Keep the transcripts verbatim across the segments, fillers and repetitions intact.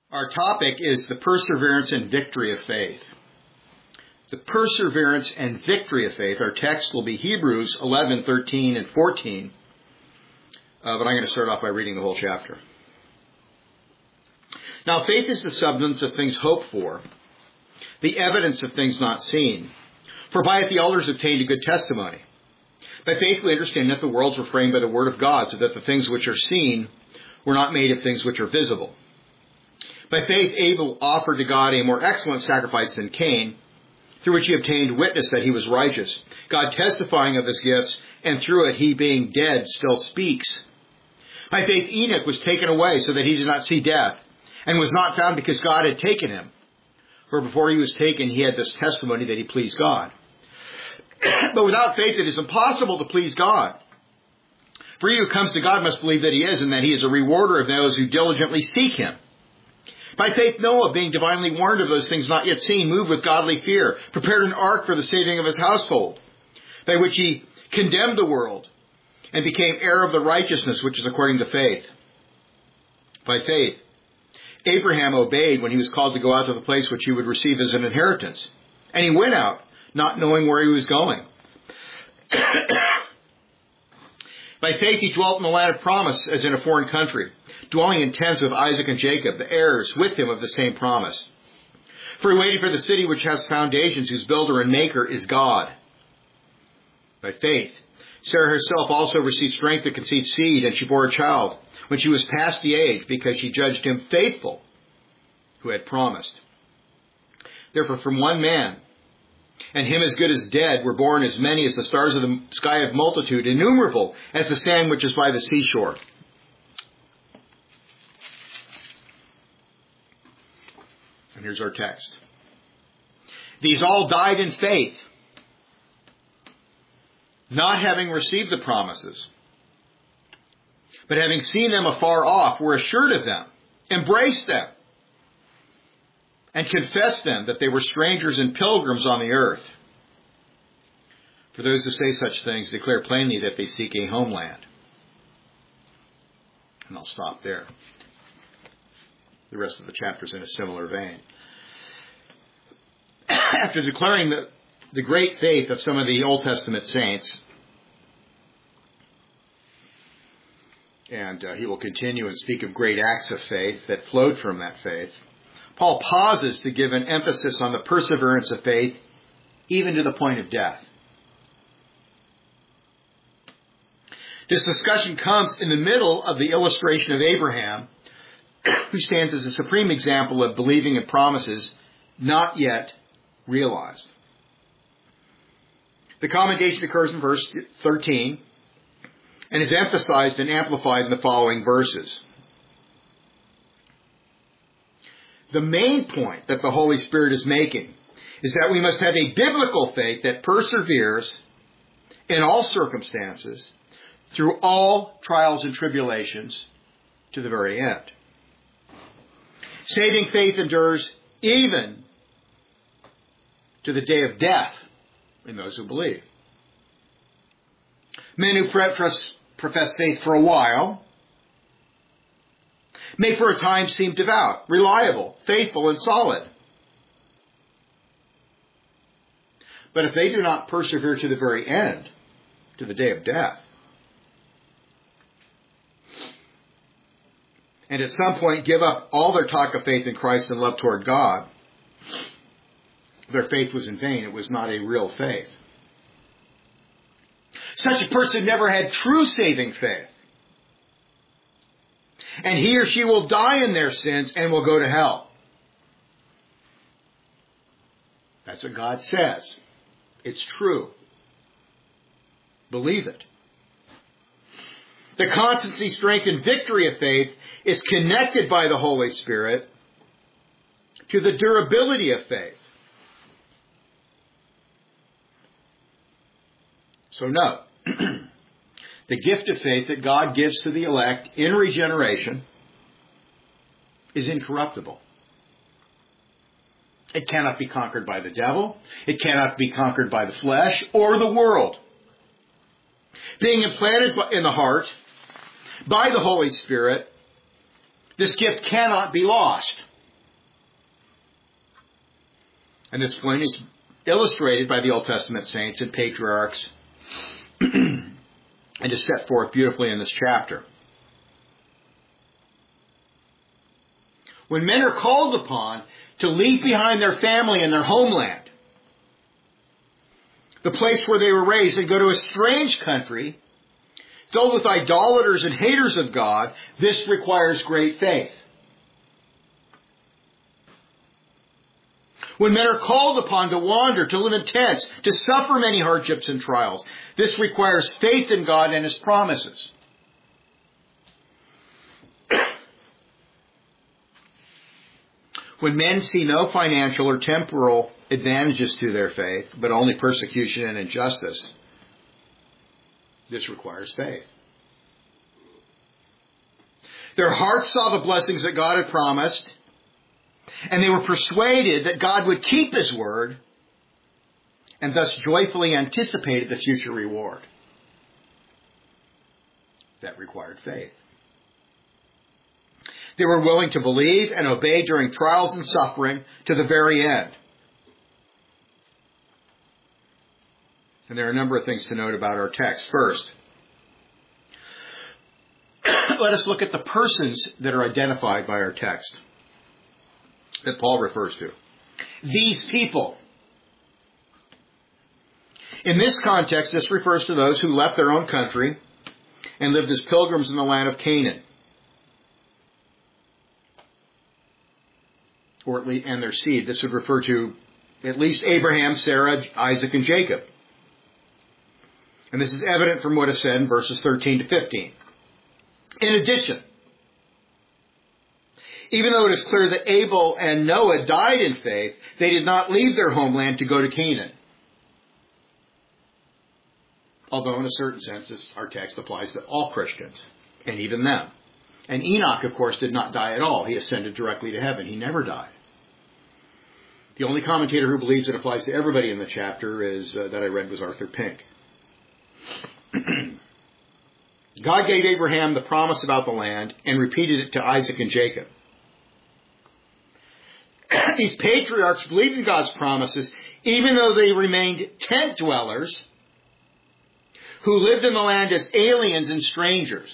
Our topic is the perseverance and victory of faith. The perseverance and victory of faith. Our text will be Hebrews eleven, thirteen, and fourteen. Uh, but I'm going to start off by reading the whole chapter. Now, faith is the substance of things hoped for, the evidence of things not seen. For by it the elders obtained a good testimony. By faith we understand that the worlds were framed by the word of God, so that the things which are seen were not made of things which are visible. By faith Abel offered to God a more excellent sacrifice than Cain, through which he obtained witness that he was righteous, God testifying of his gifts, and through it he, being dead, still speaks. By faith Enoch was taken away, so that he did not see death, and was not found because God had taken him. For before he was taken, he had this testimony that he pleased God. But without faith it is impossible to please God. For he who comes to God must believe that he is, and that he is a rewarder of those who diligently seek him. By faith Noah, being divinely warned of those things not yet seen, moved with godly fear, prepared an ark for the saving of his household, by which he condemned the world, and became heir of the righteousness which is according to faith. By faith Abraham obeyed when he was called to go out to the place which he would receive as an inheritance. And he went out, not knowing where he was going. By faith he dwelt in the land of promise, as in a foreign country, dwelling in tents with Isaac and Jacob, the heirs with him of the same promise. For he waited for the city which has foundations, whose builder and maker is God. By faith Sarah herself also received strength to conceive seed, and she bore a child when she was past the age, because she judged him faithful who had promised. Therefore from one man, and him as good as dead, were born as many as the stars of the sky of multitude, innumerable as the sand which is by the seashore. And here's our text. These all died in faith, not having received the promises, but having seen them afar off, were assured of them, embraced them, and confessed them that they were strangers and pilgrims on the earth. For those who say such things declare plainly that they seek a homeland. And I'll stop there. The rest of the chapter is in a similar vein. After declaring the, the great faith of some of the Old Testament saints, and uh, he will continue and speak of great acts of faith that flowed from that faith, Paul pauses to give an emphasis on the perseverance of faith, even to the point of death. This discussion comes in the middle of the illustration of Abraham, who stands as a supreme example of believing in promises not yet realized. The commendation occurs in verse thirteen and is emphasized and amplified in the following verses. The main point that the Holy Spirit is making is that we must have a biblical faith that perseveres in all circumstances, through all trials and tribulations, to the very end. Saving faith endures even to the day of death in those who believe. Men who profess faith for a while may for a time seem devout, reliable, faithful, and solid. But if they do not persevere to the very end, to the day of death, and at some point give up all their talk of faith in Christ and love toward God, their faith was in vain. It was not a real faith. Such a person never had true saving faith. And he or she will die in their sins and will go to hell. That's what God says. It's true. Believe it. The constancy, strength, and victory of faith is connected by the Holy Spirit to the durability of faith. So note, the gift of faith that God gives to the elect in regeneration is incorruptible. It cannot be conquered by the devil. It cannot be conquered by the flesh or the world. Being implanted in the heart by the Holy Spirit, this gift cannot be lost. And this point is illustrated by the Old Testament saints and patriarchs and is set forth beautifully in this chapter. When men are called upon to leave behind their family and their homeland, the place where they were raised, and go to a strange country filled with idolaters and haters of God, this requires great faith. When men are called upon to wander, to live in tents, to suffer many hardships and trials, this requires faith in God and His promises. When men see no financial or temporal advantages to their faith, but only persecution and injustice, this requires faith. Their hearts saw the blessings that God had promised, and they were persuaded that God would keep His word, and thus joyfully anticipated the future reward. That required faith. They were willing to believe and obey during trials and suffering to the very end. And there are a number of things to note about our text. First, let us look at the persons that are identified by our text that Paul refers to. These people. In this context, this refers to those who left their own country and lived as pilgrims in the land of Canaan, or at least, and their seed. This would refer to at least Abraham, Sarah, Isaac, and Jacob. And this is evident from what is said in verses thirteen to fifteen. In addition, even though it is clear that Abel and Noah died in faith, they did not leave their homeland to go to Canaan. Although in a certain sense, this, our text applies to all Christians, and even them. And Enoch, of course, did not die at all. He ascended directly to heaven. He never died. The only commentator who believes it applies to everybody in the chapter is uh, that I read was Arthur Pink. God gave Abraham the promise about the land and repeated it to Isaac and Jacob. These patriarchs believed in God's promises, even though they remained tent dwellers who lived in the land as aliens and strangers.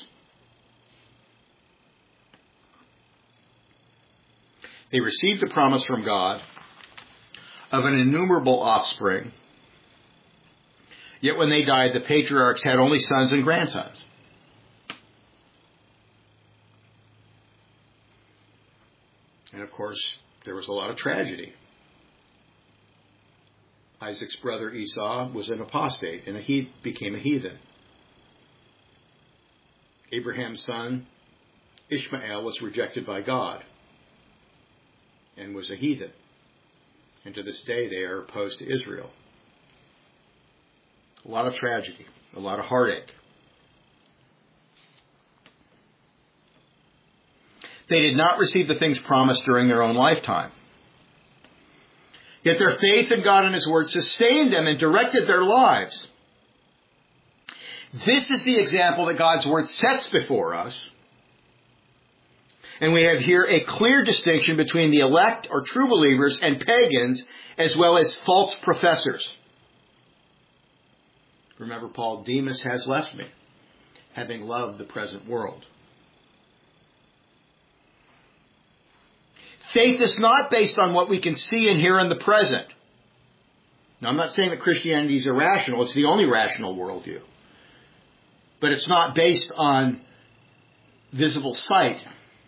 They received the promise from God of an innumerable offspring. Yet when they died, the patriarchs had only sons and grandsons. And of course, there was a lot of tragedy. Isaac's brother Esau was an apostate, and he became a heathen. Abraham's son Ishmael was rejected by God and was a heathen. And to this day, they are opposed to Israel. A lot of tragedy, a lot of heartache. They did not receive the things promised during their own lifetime. Yet their faith in God and His Word sustained them and directed their lives. This is the example that God's Word sets before us. And we have here a clear distinction between the elect or true believers and pagans, as well as false professors. Remember, Paul, Demas has left me, having loved the present world. Faith is not based on what we can see and hear in the present. Now, I'm not saying that Christianity is irrational. It's the only rational worldview. But it's not based on visible sight.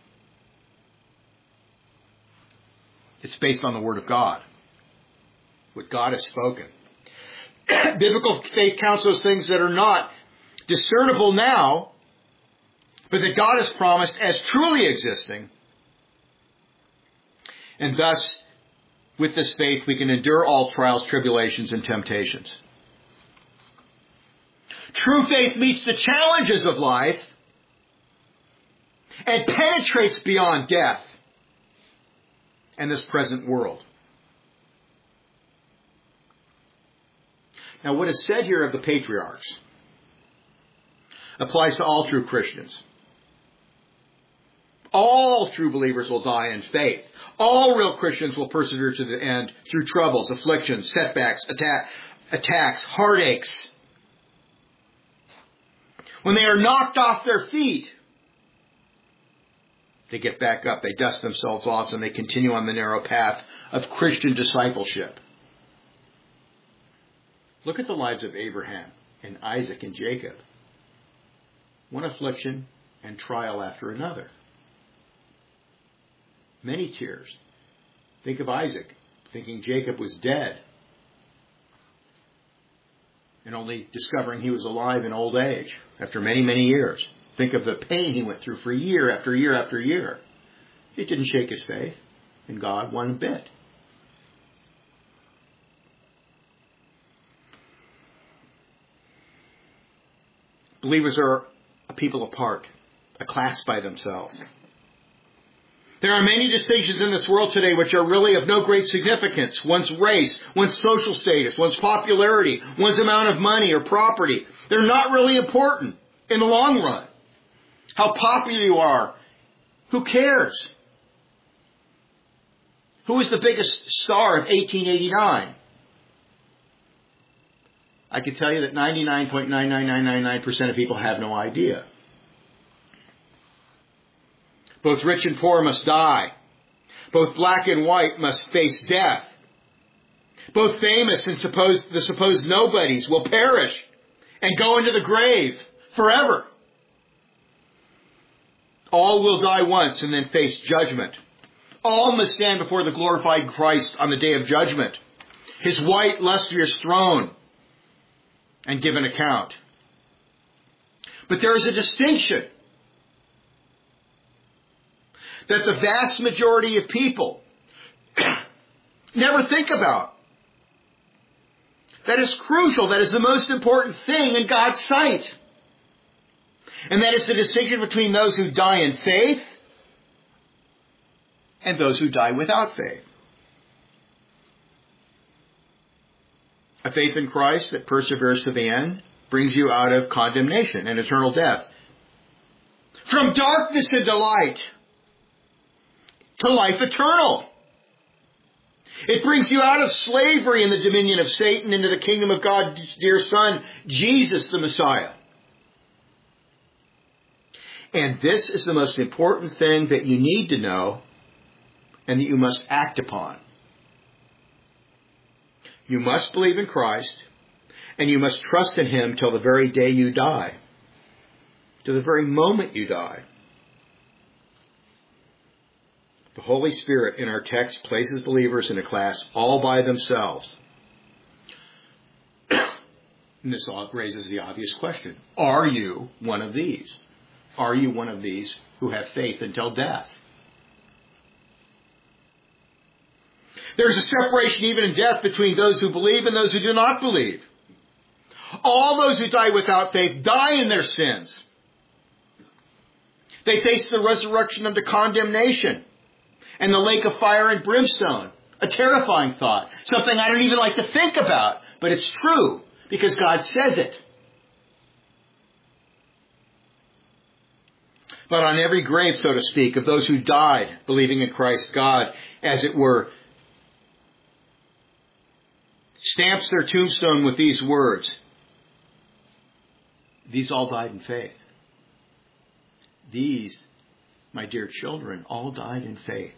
It's based on the Word of God, what God has spoken. Biblical faith counts those things that are not discernible now, but that God has promised as truly existing. And thus, with this faith, we can endure all trials, tribulations, and temptations. True faith meets the challenges of life and penetrates beyond death and this present world. Now, what is said here of the patriarchs applies to all true Christians. All true believers will die in faith. All real Christians will persevere to the end through troubles, afflictions, setbacks, attack, attacks, heartaches. When they are knocked off their feet, they get back up, they dust themselves off, and they continue on the narrow path of Christian discipleship. Look at the lives of Abraham and Isaac and Jacob. One affliction and trial after another. Many tears. Think of Isaac, thinking Jacob was dead, and only discovering he was alive in old age after many, many years. Think of the pain he went through for year after year after year. It didn't shake his faith in God one bit. Believers are a people apart, a class by themselves. There are many distinctions in this world today which are really of no great significance. One's race, one's social status, one's popularity, one's amount of money or property. They're not really important in the long run. How popular you are, who cares? Who was the biggest star of eighteen eighty-nine? I can tell you that ninety-nine point nine nine nine nine nine percent of people have no idea. Both rich and poor must die. Both black and white must face death. Both famous and supposed, the supposed nobodies will perish and go into the grave forever. All will die once and then face judgment. All must stand before the glorified Christ on the day of judgment, His white, lustrous throne, and give an account. But there is a distinction that the vast majority of people never think about. That is crucial. That is the most important thing in God's sight. And that is the distinction between those who die in faith and those who die without faith. A faith in Christ that perseveres to the end brings you out of condemnation and eternal death. From darkness into light to life eternal. It brings you out of slavery and the dominion of Satan into the kingdom of God's dear Son, Jesus the Messiah. And this is the most important thing that you need to know and that you must act upon. You must believe in Christ and you must trust in Him till the very day you die, to the very moment you die. The Holy Spirit in our text places believers in a class all by themselves. And this raises the obvious question. Are you one of these? Are you one of these who have faith until death? There's a separation even in death between those who believe and those who do not believe. All those who die without faith die in their sins. They face the resurrection unto condemnation and the lake of fire and brimstone. A terrifying thought. Something I don't even like to think about. But it's true because God says it. But on every grave, so to speak, of those who died believing in Christ, God, as it were, stamps their tombstone with these words. These all died in faith. These, my dear children, all died in faith.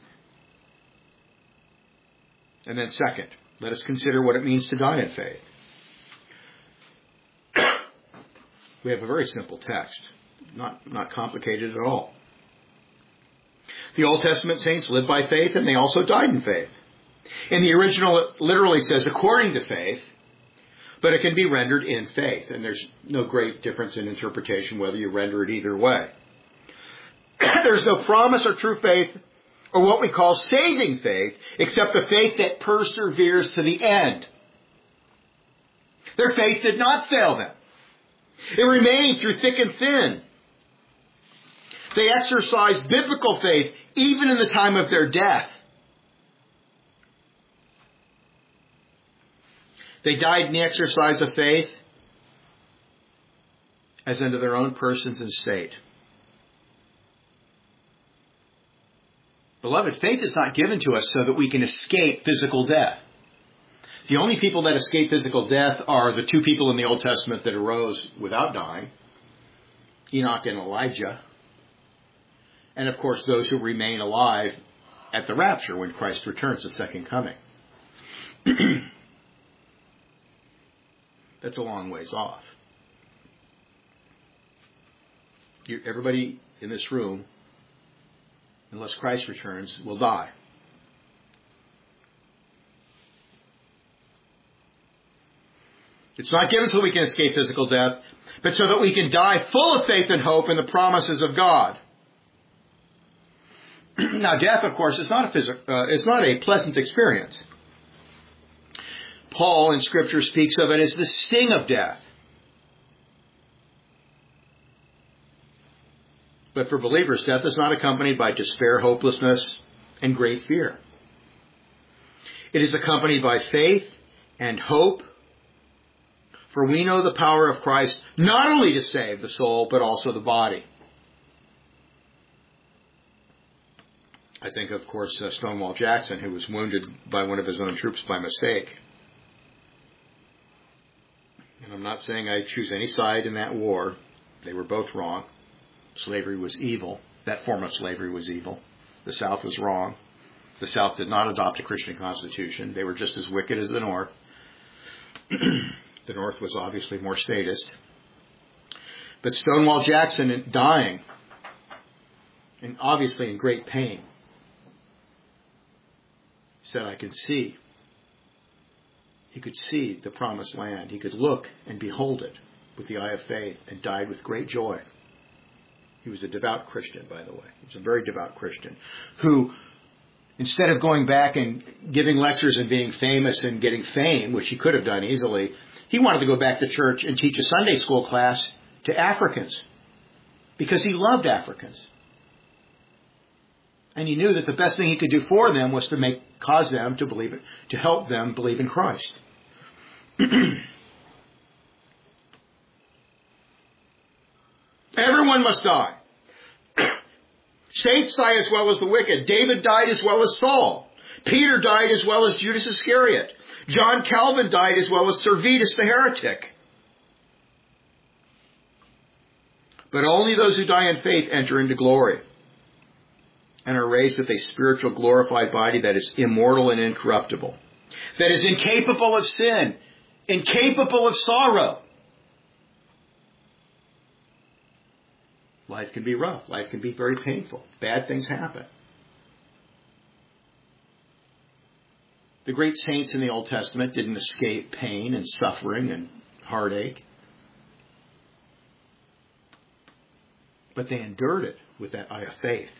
And then second, let us consider what it means to die in faith. We have a very simple text, not, not complicated at all. The Old Testament saints lived by faith and they also died in faith. In the original, it literally says according to faith, but it can be rendered in faith. And there's no great difference in interpretation whether you render it either way. There's no promise or true faith or what we call saving faith except the faith that perseveres to the end. Their faith did not fail them. It remained through thick and thin. They exercised biblical faith even in the time of their death. They died in the exercise of faith as unto their own persons and state. Beloved, faith is not given to us so that we can escape physical death. The only people that escape physical death are the two people in the Old Testament that arose without dying, Enoch and Elijah. And of course, those who remain alive at the rapture when Christ returns at second coming. That's a long ways off. You, everybody in this room, unless Christ returns, will die. It's not given so we can escape physical death, but so that we can die full of faith and hope in the promises of God. Now, death, of course, is not a phys- uh, it's not a pleasant experience. Paul in Scripture speaks of it as the sting of death. But for believers, death is not accompanied by despair, hopelessness, and great fear. It is accompanied by faith and hope, for we know the power of Christ not only to save the soul, but also the body. I think, of course, uh, Stonewall Jackson, who was wounded by one of his own troops by mistake. And I'm not saying I choose any side in that war. They were both wrong. Slavery was evil. That form of slavery was evil. The South was wrong. The South did not adopt a Christian constitution. They were just as wicked as the North. The North was obviously more statist. But Stonewall Jackson, dying, and obviously in great pain, said, I can see. He could see the promised land. He could look and behold it with the eye of faith, and died with great joy. He was a devout Christian, by the way. He was a very devout Christian who, instead of going back and giving lectures and being famous and getting fame, which he could have done easily, he wanted to go back to church and teach a Sunday school class to Africans because he loved Africans. And he knew that the best thing he could do for them was to make cause them to believe it, to help them believe in Christ. Everyone must die. Saints die as well as the wicked. David died as well as Saul. Peter died as well as Judas Iscariot. John Calvin died as well as Servetus the heretic. But only those who die in faith enter into glory and are raised with a spiritual glorified body that is immortal and incorruptible, that is incapable of sin, incapable of sorrow. Life can be rough. Life can be very painful. Bad things happen. The great saints in the Old Testament didn't escape pain and suffering and heartache, but they endured it with that eye of faith.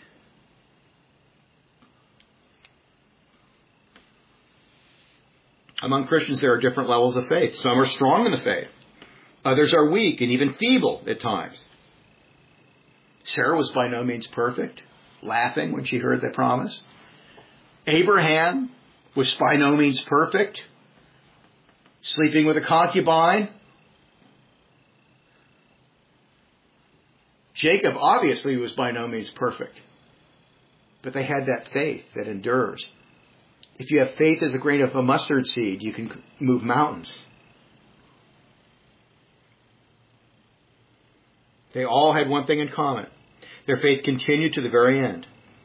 Among Christians, there are different levels of faith. Some are strong in the faith. Others are weak and even feeble at times. Sarah was by no means perfect, laughing when she heard the promise. Abraham was by no means perfect, sleeping with a concubine. Jacob obviously was by no means perfect, but they had that faith that endures. If you have faith as a grain of a mustard seed, you can move mountains. They all had one thing in common. Their faith continued to the very end.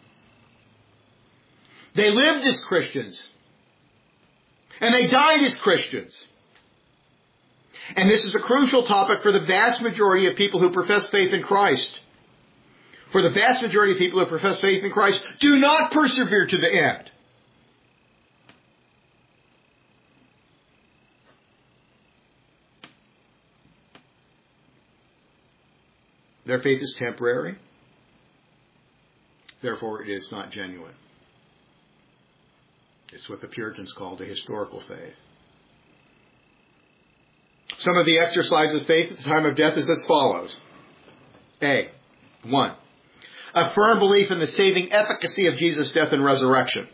They lived as Christians. And they died as Christians. And this is a crucial topic for the vast majority of people who profess faith in Christ. For the vast majority of people who profess faith in Christ do not persevere to the end. Their faith is temporary. Therefore, it is not genuine. It's what the Puritans called a historical faith. Some of the exercises of faith at the time of death is as follows. A. One. A firm belief in the saving efficacy of Jesus' death and resurrection.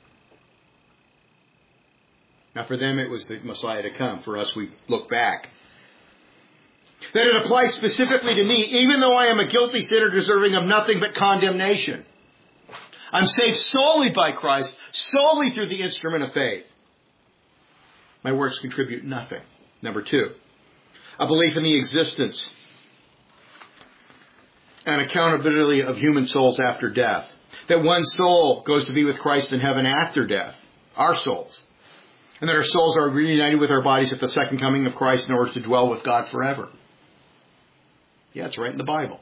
Now, for them, it was the Messiah to come. For us, we look back. That it applies specifically to me, even though I am a guilty sinner deserving of nothing but condemnation. I'm saved solely by Christ, solely through the instrument of faith. My works contribute nothing. Number two, a belief in the existence and accountability of human souls after death. That one soul goes to be with Christ in heaven after death. Our souls. And that our souls are reunited with our bodies at the second coming of Christ in order to dwell with God forever. Yeah, it's right in the Bible.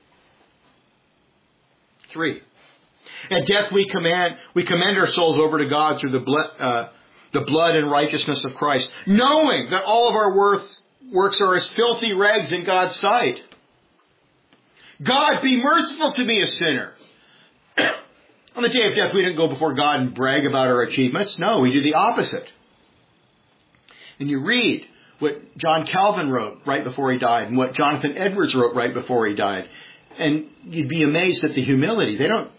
Three, at death we command we commend our souls over to God through the blood, uh, the blood and righteousness of Christ, knowing that all of our worth, works are as filthy rags in God's sight. God, be merciful to me, a sinner. On the day of death, we didn't go before God and brag about our achievements. No, we do the opposite. And you read what John Calvin wrote right before he died and what Jonathan Edwards wrote right before he died. And you'd be amazed at the humility. They don't,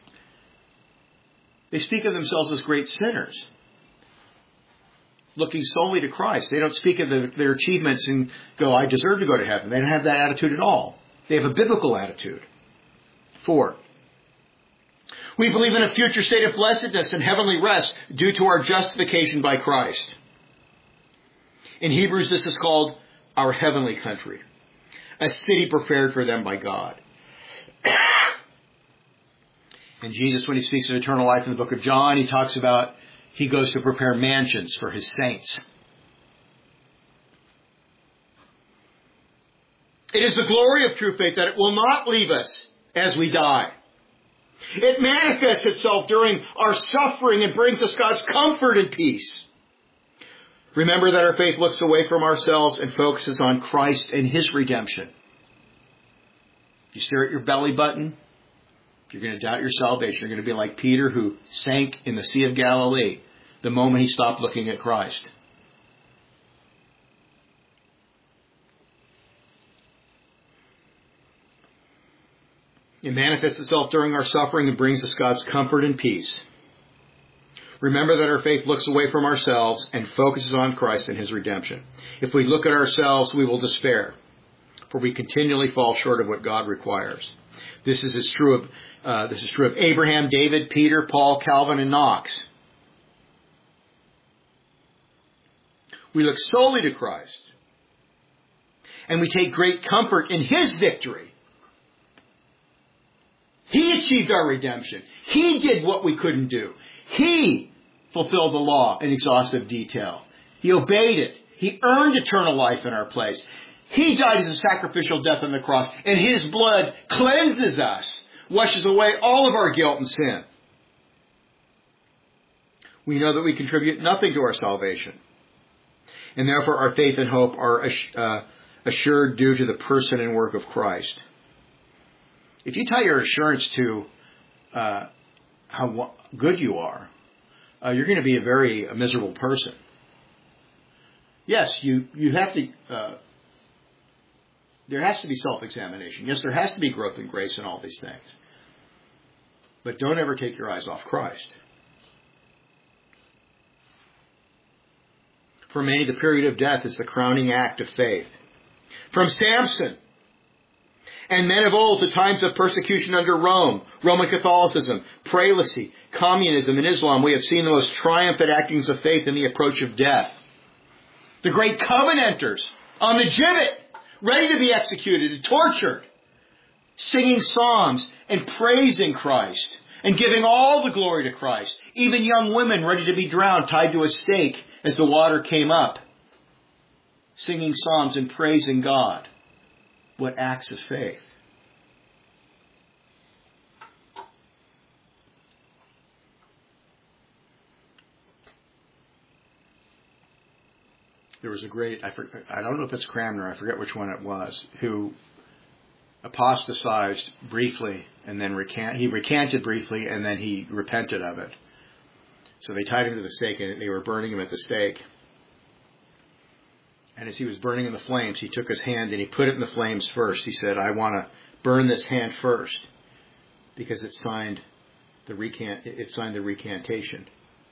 they speak of themselves as great sinners, looking solely to Christ. They don't speak of the, their achievements and go, I deserve to go to heaven. They don't have that attitude at all. They have a biblical attitude. Four, we believe in a future state of blessedness and heavenly rest due to our justification by Christ. In Hebrews, this is called our heavenly country, a city prepared for them by God. And Jesus, when he speaks of eternal life in the book of John, he talks about he goes to prepare mansions for his saints. It is the glory of true faith that it will not leave us as we die. It manifests itself during our suffering and brings us God's comfort and peace. Remember that our faith looks away from ourselves and focuses on Christ and his redemption. If you stare at your belly button, if you're going to doubt your salvation, you're going to be like Peter, who sank in the Sea of Galilee the moment he stopped looking at Christ. It manifests itself during our suffering and brings us God's comfort and peace. Remember that our faith looks away from ourselves and focuses on Christ and his redemption. If we look at ourselves, we will despair, for we continually fall short of what God requires. This is as true of uh, this is true of Abraham, David, Peter, Paul, Calvin, and Knox. We look solely to Christ, and we take great comfort in his victory. He achieved our redemption. He did what we couldn't do. He fulfilled the law in exhaustive detail. He obeyed it. He earned eternal life in our place. He died as a sacrificial death on the cross, and his blood cleanses us, washes away all of our guilt and sin. We know that we contribute nothing to our salvation, and therefore our faith and hope are uh, assured due to the person and work of Christ. If you tie your assurance to uh, how good you are, uh, you're going to be a very a miserable person. Yes, you, you have to, uh, there has to be self-examination. Yes, there has to be growth in grace and all these things. But don't ever take your eyes off Christ. For many, the period of death is the crowning act of faith. From Samson and men of old to times of persecution under Rome, Roman Catholicism, prelacy, communism, and Islam, we have seen the most triumphant actings of faith in the approach of death. The great Covenanters on the gibbet, ready to be executed and tortured, singing psalms and praising Christ and giving all the glory to Christ. Even young women ready to be drowned, tied to a stake as the water came up, singing psalms and praising God. What acts of faith? There was a great, I, forget, I don't know if it's Cranmer, I forget which one it was, who apostatized briefly and then recant, he recanted briefly and then he repented of it. So they tied him to the stake and they were burning him at the stake. And as he was burning in the flames, he took his hand and he put it in the flames first. He said, I want to burn this hand first because it signed the recant, it signed the recantation.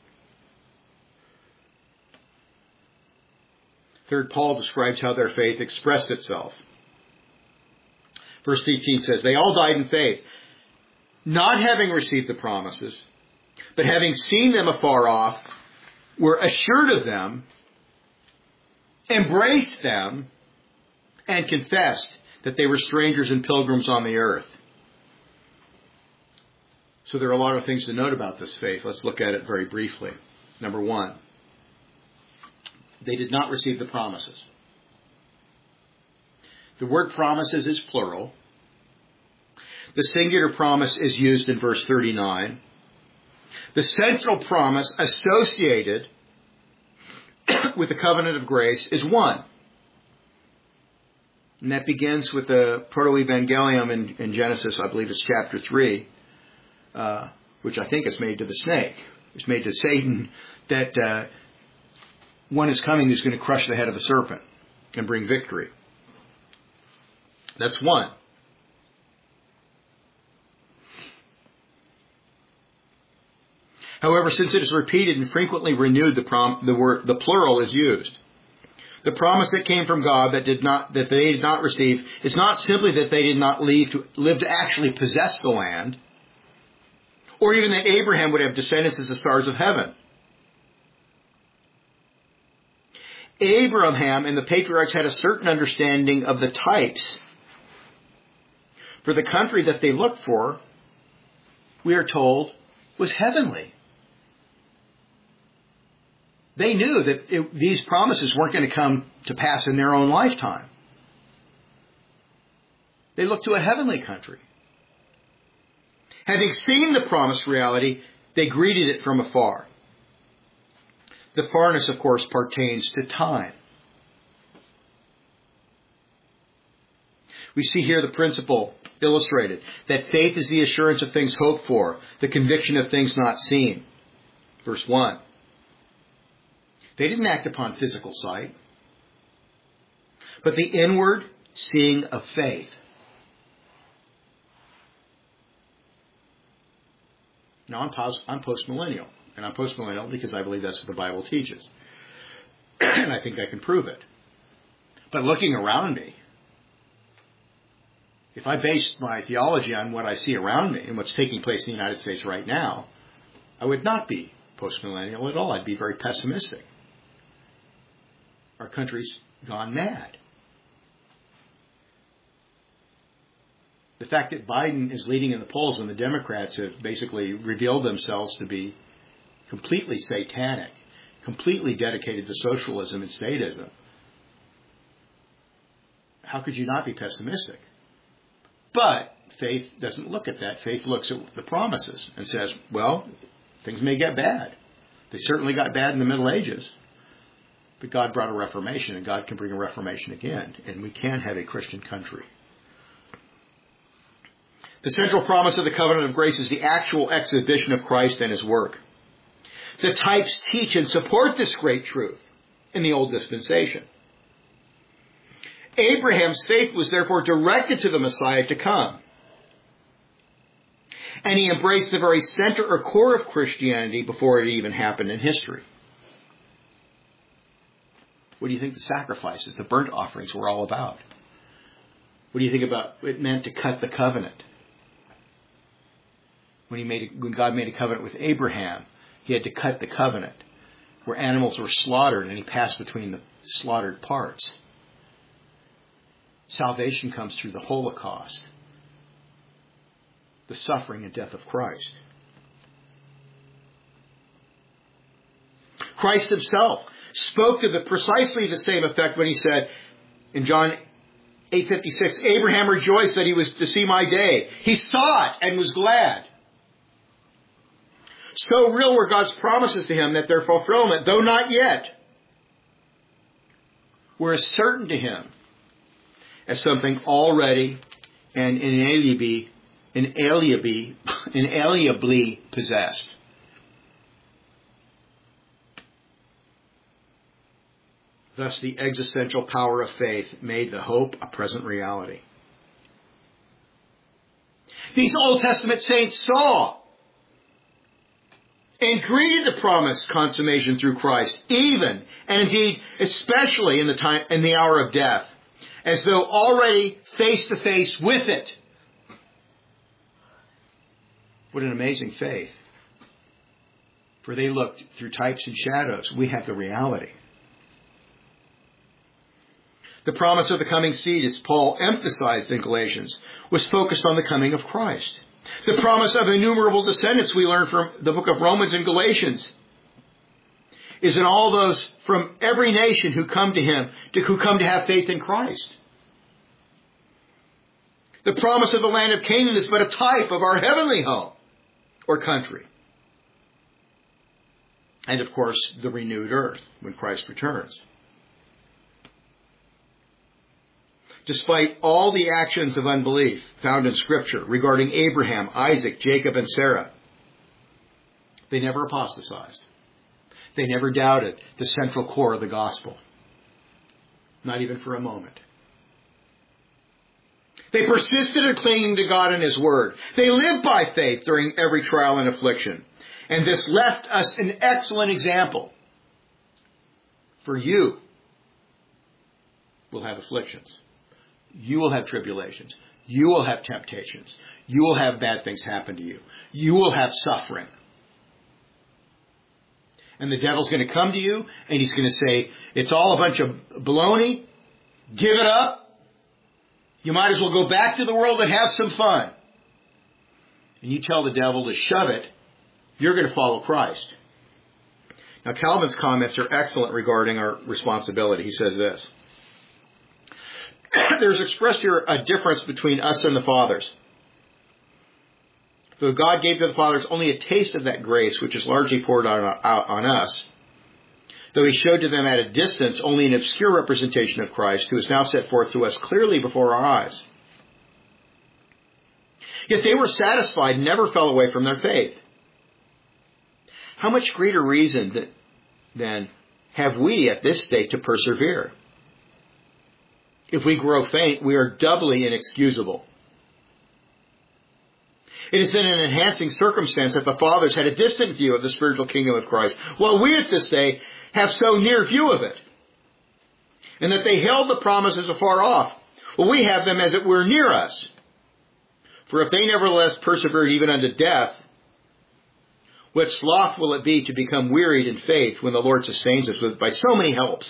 Third, Paul describes how their faith expressed itself. Verse eighteen says, they all died in faith, not having received the promises, but having seen them afar off, were assured of them, embraced them, and confessed that they were strangers and pilgrims on the earth. So there are a lot of things to note about this faith. Let's look at it very briefly. Number one, they did not receive the promises. The word promises is plural. The singular promise is used in verse thirty-nine. The central promise associated with the covenant of grace is one. And that begins with the proto-evangelium in, in Genesis, I believe it's chapter three, uh, which I think is made to the snake. It's made to Satan that uh, one is coming who's going to crush the head of the serpent and bring victory. That's one. However, since it is repeated and frequently renewed, the, prom- the word, the plural is used. The promise that came from God that did not, that they did not receive is not simply that they did not leave to, live to actually possess the land, or even that Abraham would have descendants as the stars of heaven. Abraham and the patriarchs had a certain understanding of the types for the country that they looked for, we are told, was heavenly. They knew that it, these promises weren't going to come to pass in their own lifetime. They looked to a heavenly country. Having seen the promised reality, they greeted it from afar. The farness, of course, pertains to time. We see here the principle illustrated, that faith is the assurance of things hoped for, the conviction of things not seen. Verse one. They didn't act upon physical sight, but the inward seeing of faith. Now, I'm, pos- I'm post-millennial, and I'm post-millennial because I believe that's what the Bible teaches. And I think I can prove it. But looking around me, if I based my theology on what I see around me and what's taking place in the United States right now, I would not be post-millennial at all. I'd be very pessimistic. Our country's gone mad. The fact that Biden is leading in the polls when the Democrats have basically revealed themselves to be completely satanic, completely dedicated to socialism and statism, how could you not be pessimistic? But faith doesn't look at that. Faith looks at the promises and says, well, things may get bad. They certainly got bad in the Middle Ages. But God brought a reformation, and God can bring a reformation again. And we can have a Christian country. The central promise of the covenant of grace is the actual exhibition of Christ and His work. The types teach and support this great truth in the old dispensation. Abraham's faith was therefore directed to the Messiah to come. And he embraced the very center or core of Christianity before it even happened in history. What do you think the sacrifices, the burnt offerings were all about? What do you think about it meant to cut the covenant? When he made, when God made a covenant with Abraham, He had to cut the covenant where animals were slaughtered, and He passed between the slaughtered parts. Salvation comes through the Holocaust, the suffering and death of Christ. Christ Himself spoke to the precisely the same effect when He said in John eight fifty-six, Abraham rejoiced that he was to see my day. He saw it and was glad. So real were God's promises to him that their fulfillment, though not yet, were as certain to him as something already and inalienably, inalienably, inalienably possessed. Thus, the existential power of faith made the hope a present reality. These Old Testament saints saw and greeted the promised consummation through Christ, even and indeed especially in the time in the hour of death, as though already face to face with it. What an amazing faith. For they looked through types and shadows. We have the reality. The promise of the coming seed, as Paul emphasized in Galatians, was focused on the coming of Christ. The promise of innumerable descendants, we learn from the book of Romans and Galatians, is in all those from every nation who come to him, to, who come to have faith in Christ. The promise of the land of Canaan is but a type of our heavenly home or country. And of course, the renewed earth when Christ returns. Despite all the actions of unbelief found in Scripture regarding Abraham, Isaac, Jacob, and Sarah, they never apostatized. They never doubted the central core of the gospel. Not even for a moment. They persisted in clinging to God and His Word. They lived by faith during every trial and affliction. And this left us an excellent example. For you will have afflictions. You will have tribulations. You will have temptations. You will have bad things happen to you. You will have suffering. And the devil's going to come to you and he's going to say, it's all a bunch of baloney. Give it up. You might as well go back to the world and have some fun. And you tell the devil to shove it. You're going to follow Christ. Now, Calvin's comments are excellent regarding our responsibility. He says this. There's expressed here a difference between us and the fathers. Though God gave to the fathers only a taste of that grace, which is largely poured on, out on us, though He showed to them at a distance only an obscure representation of Christ, who is now set forth to us clearly before our eyes. Yet they were satisfied and never fell away from their faith. How much greater reason, then, have we at this state to persevere? If we grow faint, we are doubly inexcusable. It has been an enhancing circumstance that the fathers had a distant view of the spiritual kingdom of Christ, while we at this day have so near view of it, and that they held the promises afar off. Well, we have them as it were near us. For if they nevertheless persevered even unto death, what sloth will it be to become wearied in faith when the Lord sustains us with by so many helps?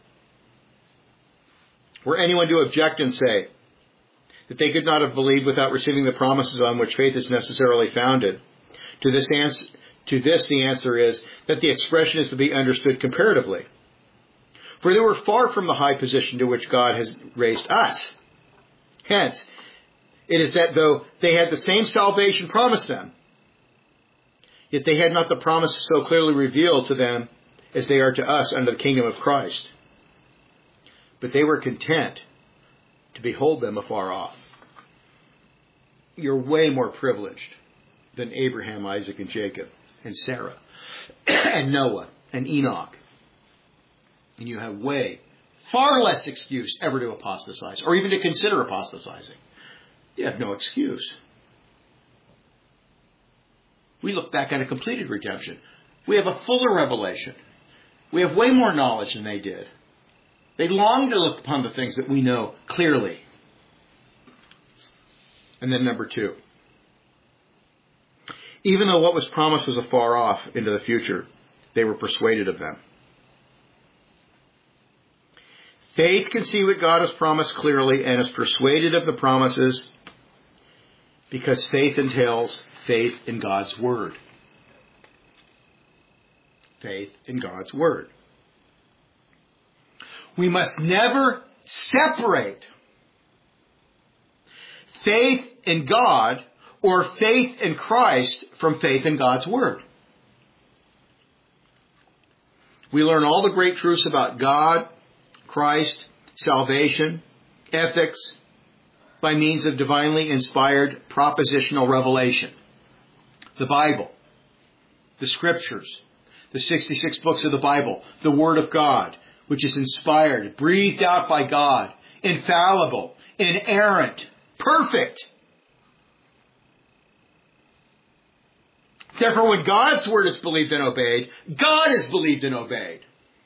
Were anyone to object and say that they could not have believed without receiving the promises on which faith is necessarily founded, to this answer, to this the answer is that the expression is to be understood comparatively. For they were far from the high position to which God has raised us. Hence, it is that though they had the same salvation promised them, yet they had not the promises so clearly revealed to them as they are to us under the kingdom of Christ. But they were content to behold them afar off. You're way more privileged than Abraham, Isaac, and Jacob, and Sarah, and Noah, and Enoch. And you have way, far less excuse ever to apostatize, or even to consider apostatizing. You have no excuse. We look back at a completed redemption. We have a fuller revelation. We have way more knowledge than they did. They long to look upon the things that we know clearly. And then number two. Even though what was promised was afar off into the future, they were persuaded of them. Faith can see what God has promised clearly and is persuaded of the promises because faith entails faith in God's Word. Faith in God's Word. We must never separate faith in God or faith in Christ from faith in God's Word. We learn all the great truths about God, Christ, salvation, ethics, by means of divinely inspired propositional revelation. The Bible, the Scriptures, the sixty-six books of the Bible, the Word of God, which is inspired, breathed out by God, infallible, inerrant, perfect. Therefore, when God's Word is believed and obeyed, God is believed and obeyed.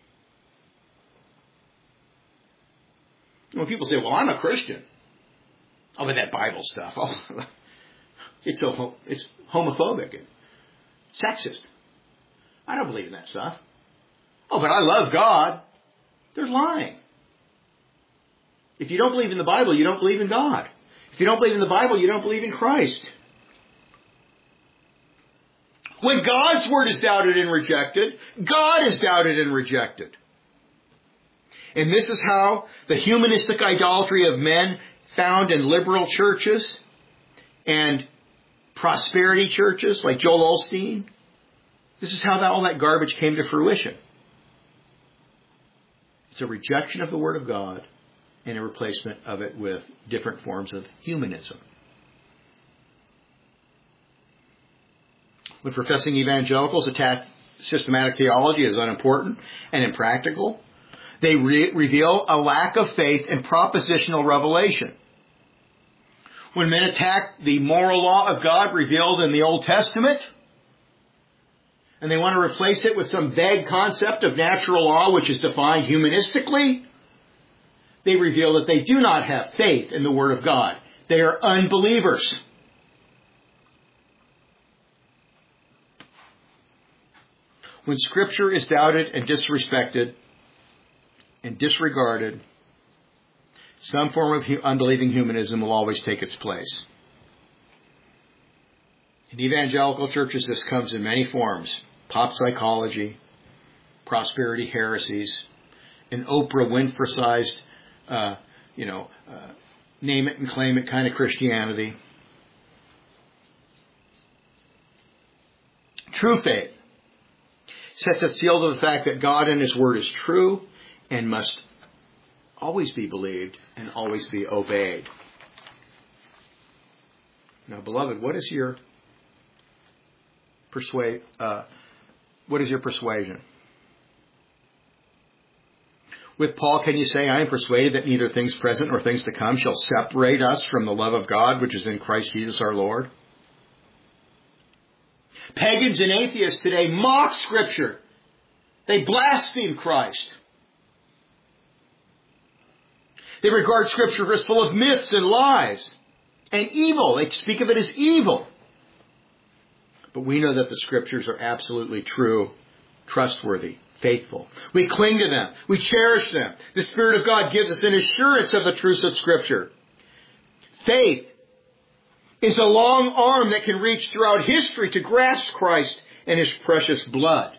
When people say, well, I'm a Christian. Oh, but that Bible stuff, oh, it's so it's homophobic and sexist. I don't believe in that stuff. Oh, but I love God. They're lying. If you don't believe in the Bible, you don't believe in God. If you don't believe in the Bible, you don't believe in Christ. When God's word is doubted and rejected, God is doubted and rejected. And this is how the humanistic idolatry of men found in liberal churches and prosperity churches like Joel Osteen, this is how that, all that garbage came to fruition. It's a rejection of the Word of God and a replacement of it with different forms of humanism. When professing evangelicals attack systematic theology as unimportant and impractical, they re- reveal a lack of faith in propositional revelation. When men attack the moral law of God revealed in the Old Testament, and they want to replace it with some vague concept of natural law which is defined humanistically, they reveal that they do not have faith in the Word of God. They are unbelievers. When Scripture is doubted and disrespected and disregarded, some form of unbelieving humanism will always take its place. In evangelical churches, this comes in many forms. Pop psychology, prosperity heresies, an Oprah Winfrey-sized, uh, you know, uh, name it and claim it kind of Christianity. True faith sets its seal to the fact that God and His Word is true and must always be believed and always be obeyed. Now, beloved, what is your persuade? Uh, what is your persuasion? With Paul, can you say, I am persuaded that neither things present nor things to come shall separate us from the love of God, which is in Christ Jesus our Lord? Pagans and atheists today mock Scripture. They blaspheme Christ. They regard Scripture as full of myths and lies and evil. They speak of it as evil. But we know that the Scriptures are absolutely true, trustworthy, faithful. We cling to them. We cherish them. The Spirit of God gives us an assurance of the truths of Scripture. Faith is a long arm that can reach throughout history to grasp Christ and His precious blood.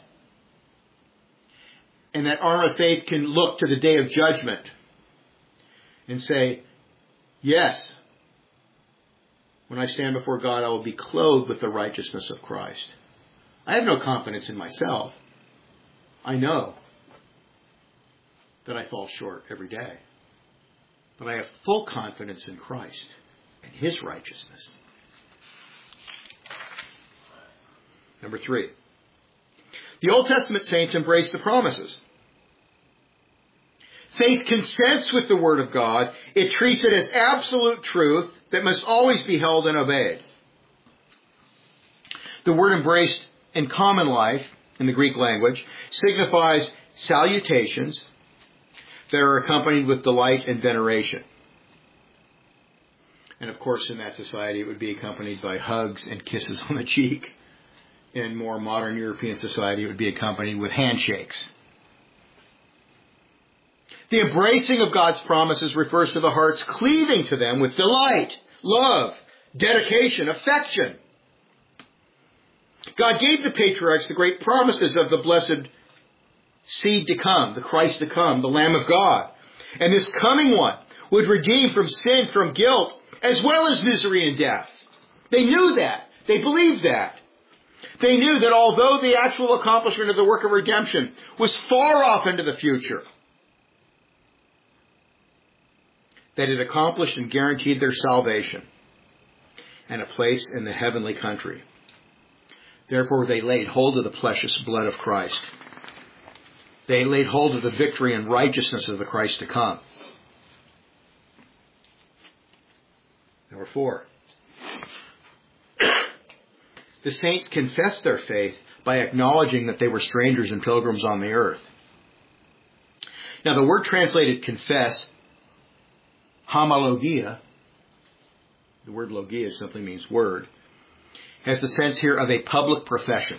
And that arm of faith can look to the day of judgment and say, yes, when I stand before God, I will be clothed with the righteousness of Christ. I have no confidence in myself. I know that I fall short every day. But I have full confidence in Christ and His righteousness. Number three. The Old Testament saints embrace the promises. Faith consents with the Word of God. It treats it as absolute truth that must always be held and obeyed. The word embraced in common life, in the Greek language, signifies salutations that are accompanied with delight and veneration. And of course, in that society, it would be accompanied by hugs and kisses on the cheek. In more modern European society, it would be accompanied with handshakes. The embracing of God's promises refers to the heart's cleaving to them with delight, love, dedication, affection. God gave the patriarchs the great promises of the blessed seed to come, the Christ to come, the Lamb of God. And this coming one would redeem from sin, from guilt, as well as misery and death. They knew that. They believed that. They knew that although the actual accomplishment of the work of redemption was far off into the future, that it accomplished and guaranteed their salvation and a place in the heavenly country. Therefore, they laid hold of the precious blood of Christ. They laid hold of the victory and righteousness of the Christ to come. Number four. The saints confessed their faith by acknowledging that they were strangers and pilgrims on the earth. Now, the word translated confess, homologia, the word logia simply means word, has the sense here of a public profession.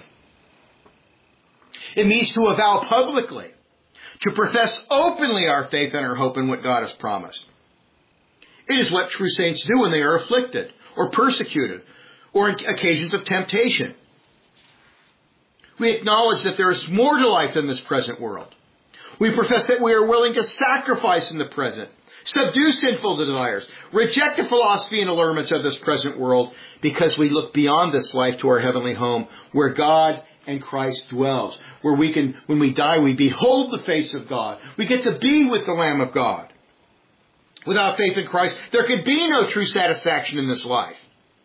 It means to avow publicly, to profess openly our faith and our hope in what God has promised. It is what true saints do when they are afflicted or persecuted or in occasions of temptation. We acknowledge that there is more to life than this present world. We profess that we are willing to sacrifice in the present, subdue sinful desires, reject the philosophy and allurements of this present world, because we look beyond this life to our heavenly home where God and Christ dwells, where we can, when we die, we behold the face of God. We get to be with the Lamb of God. Without faith in Christ, there can be no true satisfaction in this life.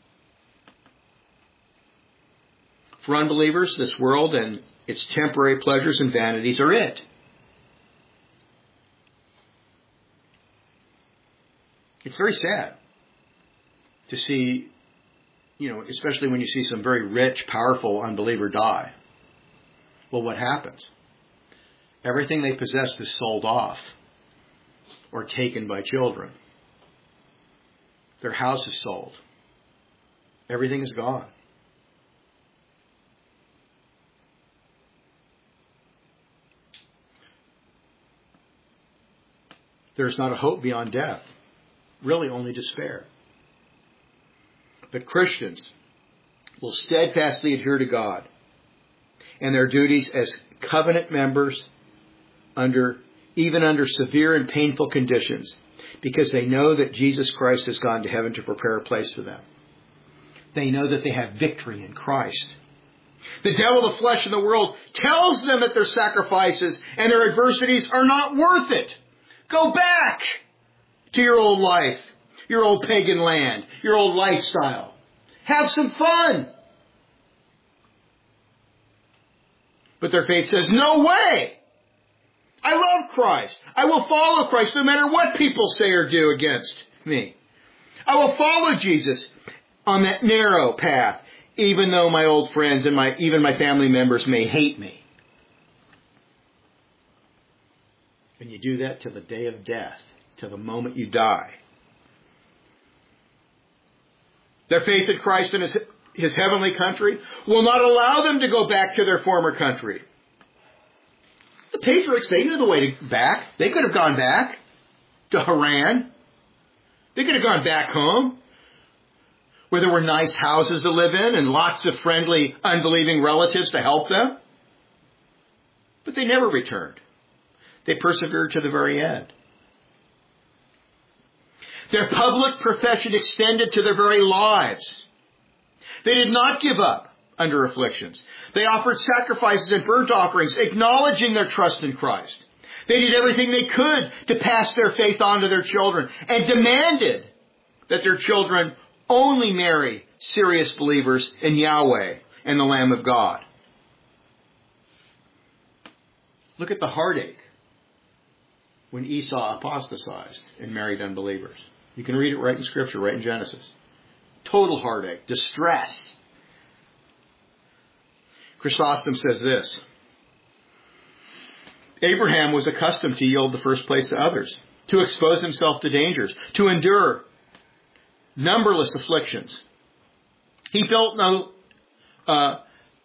For unbelievers, this world and its temporary pleasures and vanities are it. It's very sad to see, you know, especially when you see some very rich, powerful unbeliever die. Well, what happens? Everything they possessed is sold off or taken by children. Their house is sold. Everything is gone. There is not a hope beyond death. Really only despair. But Christians will steadfastly adhere to God and their duties as covenant members under, even under severe and painful conditions, because they know that Jesus Christ has gone to heaven to prepare a place for them. They know that they have victory in Christ. The devil, the flesh, and the world tells them that their sacrifices and their adversities are not worth it. Go back to your old life, your old pagan land, your old lifestyle. Have some fun. But their faith says, no way. I love Christ. I will follow Christ no matter what people say or do against me. I will follow Jesus on that narrow path, even though my old friends and my even my family members may hate me. And you do that till the day of death, till the moment you die. Their faith in Christ and his, his heavenly country will not allow them to go back to their former country. The patriarchs, they knew the way to back. They could have gone back to Haran. They could have gone back home, where there were nice houses to live in and lots of friendly, unbelieving relatives to help them. But they never returned. They persevered to the very end. Their public profession extended to their very lives. They did not give up under afflictions. They offered sacrifices and burnt offerings, acknowledging their trust in Christ. They did everything they could to pass their faith on to their children and demanded that their children only marry serious believers in Yahweh and the Lamb of God. Look at the heartache when Esau apostatized and married unbelievers. You can read it right in Scripture, right in Genesis. Total heartache, distress. Chrysostom says this: Abraham was accustomed to yield the first place to others, to expose himself to dangers, to endure numberless afflictions. He built no uh,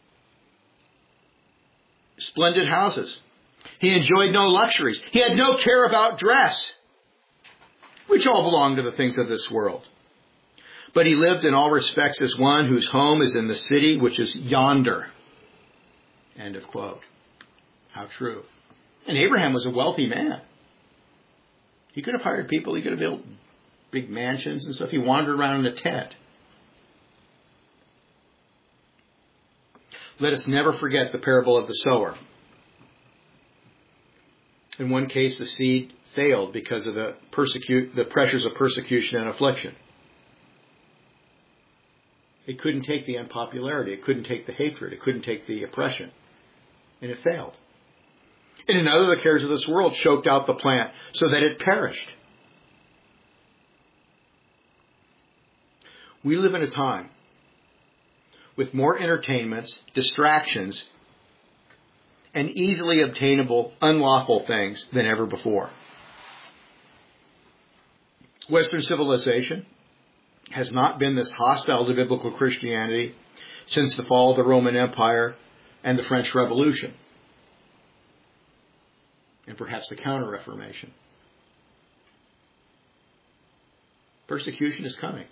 splendid houses. He enjoyed no luxuries. He had no care about dress, which all belong to the things of this world. But he lived in all respects as one whose home is in the city which is yonder. End of quote. How true. And Abraham was a wealthy man. He could have hired people. He could have built big mansions and stuff. He wandered around in a tent. Let us never forget the parable of the sower. In one case, the seed failed because of the persecute, the pressures of persecution and affliction. It couldn't take the unpopularity. It couldn't take the hatred. It couldn't take the oppression. And it failed. In another, the cares of this world choked out the plant so that it perished. We live in a time with more entertainments, distractions, and easily obtainable, unlawful things than ever before. Western civilization has not been this hostile to biblical Christianity since the fall of the Roman Empire and the French Revolution, and perhaps the Counter-Reformation. Persecution is coming.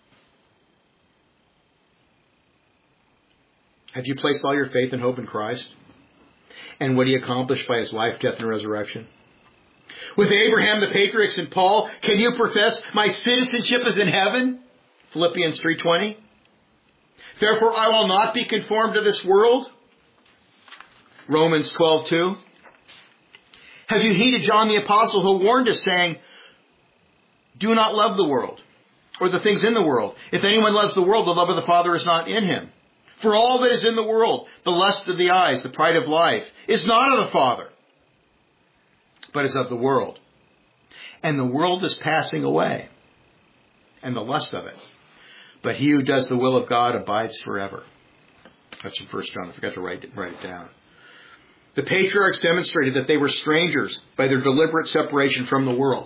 Have you placed all your faith and hope in Christ and what He accomplished by His life, death, and resurrection? With Abraham, the patriarchs, and Paul, can you profess, my citizenship is in heaven? Philippians three twenty. Therefore, I will not be conformed to this world. Romans twelve two. Have you heeded John the Apostle, who warned us, saying, do not love the world, or the things in the world. If anyone loves the world, the love of the Father is not in him. For all that is in the world, the lust of the eyes, the pride of life, is not of the Father, but is of the world. And the world is passing away, and the lust of it. But he who does the will of God abides forever. That's from First John. I forgot to write it, write it down. The patriarchs demonstrated that they were strangers by their deliberate separation from the world.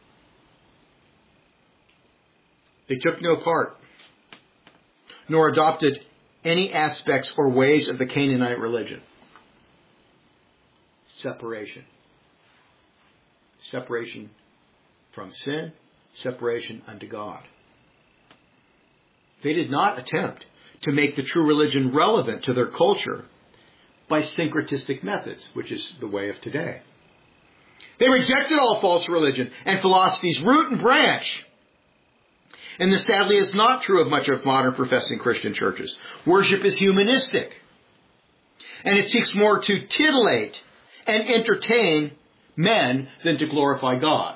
They took no part, nor adopted any aspects or ways of the Canaanite religion. Separation. Separation from sin, separation unto God. They did not attempt to make the true religion relevant to their culture by syncretistic methods, which is the way of today. They rejected all false religion and philosophy's root and branch. And this sadly is not true of much of modern professing Christian churches. Worship is humanistic. And it seeks more to titillate and entertain men than to glorify God.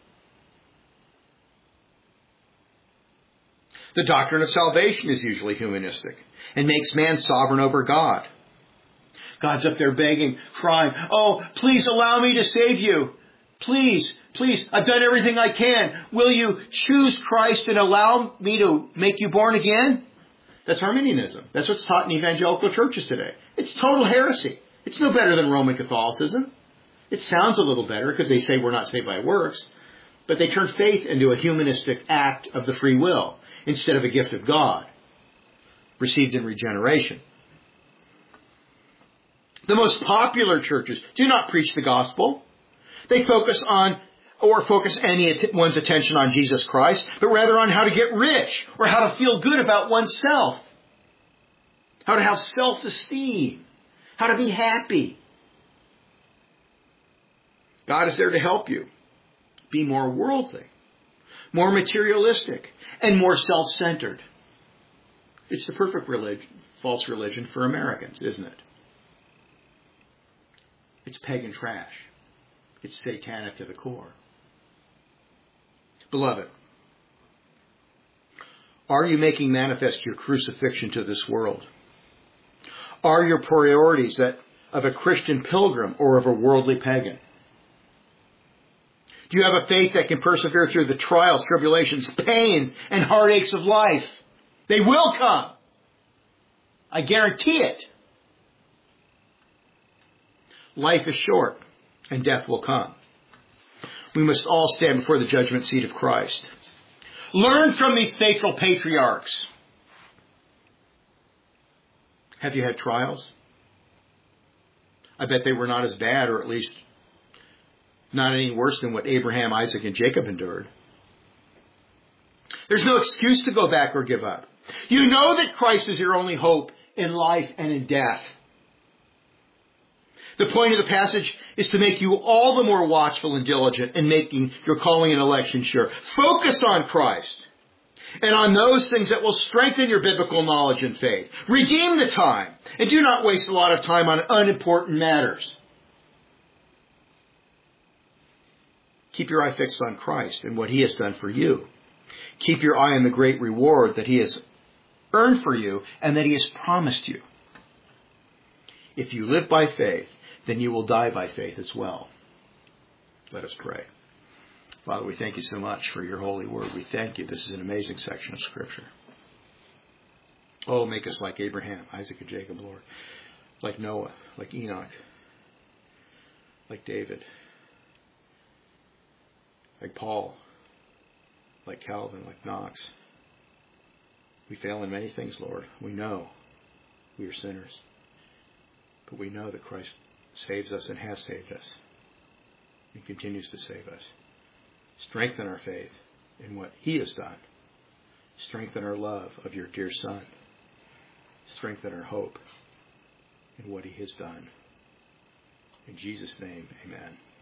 The doctrine of salvation is usually humanistic and makes man sovereign over God. God's up there begging, crying, oh, please allow me to save you. Please, please, I've done everything I can. Will you choose Christ and allow me to make you born again? That's Arminianism. That's what's taught in evangelical churches today. It's total heresy. It's no better than Roman Catholicism. It sounds a little better because they say we're not saved by works. But they turn faith into a humanistic act of the free will instead of a gift of God received in regeneration. The most popular churches do not preach the gospel. They focus on, or focus anyone's attention on Jesus Christ, but rather on how to get rich or how to feel good about oneself. How to have self-esteem. How to be happy. God is there to help you be more worldly, more materialistic, and more self-centered. It's the perfect religion, false religion for Americans, isn't it? It's pagan trash. It's satanic to the core. Beloved, are you making manifest your crucifixion to this world? Are your priorities that of a Christian pilgrim or of a worldly pagan? Do you have a faith that can persevere through the trials, tribulations, pains, and heartaches of life? They will come. I guarantee it. Life is short, and death will come. We must all stand before the judgment seat of Christ. Learn from these faithful patriarchs. Have you had trials? I bet they were not as bad, or at least not any worse than what Abraham, Isaac, and Jacob endured. There's no excuse to go back or give up. You know that Christ is your only hope in life and in death. The point of the passage is to make you all the more watchful and diligent in making your calling and election sure. Focus on Christ and on those things that will strengthen your biblical knowledge and faith. Redeem the time and do not waste a lot of time on unimportant matters. Keep your eye fixed on Christ and what He has done for you. Keep your eye on the great reward that He has earned for you and that He has promised you. If you live by faith, then you will die by faith as well. Let us pray. Father, we thank You so much for Your holy word. We thank You. This is an amazing section of Scripture. Oh, make us like Abraham, Isaac, and Jacob, Lord. Like Noah, like Enoch, like David, like Paul, like Calvin, like Knox, We fail in many things, Lord. We know we are sinners. But we know that Christ saves us and has saved us and continues to save us. Strengthen our faith in what He has done. Strengthen our love of your dear Son. Strengthen our hope in what He has done. In Jesus' name, amen.